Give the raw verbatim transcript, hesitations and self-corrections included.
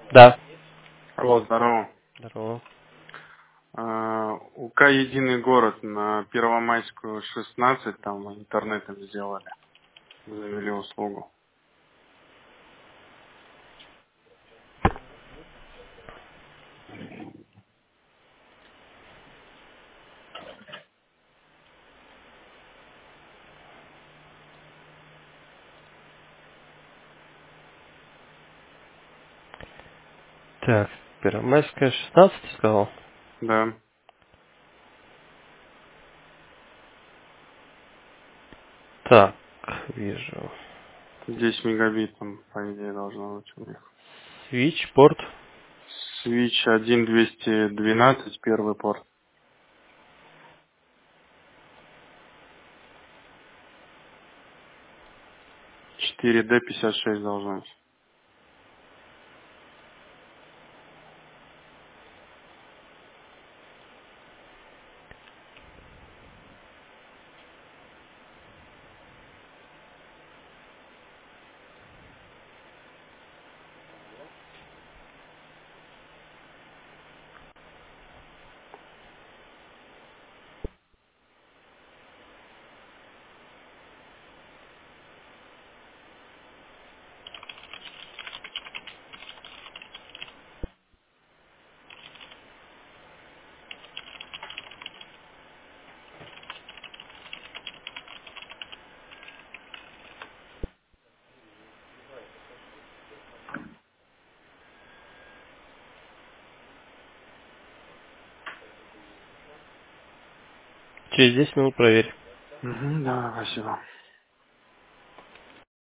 Да. Алло, здорово. Здорово. А, УК «Единый город» на Первомайскую шестнадцать, там интернетом сделали, завели услугу. Так, Первомайская шестнадцать сказал. Да, Так, вижу. десять мегабит там, по идее, должно быть у них. Switch, порт. Switch один двести двенадцать, первый порт. четыре дэ пятьдесят шесть должно быть. Через десять минут проверь. Угу, да, спасибо.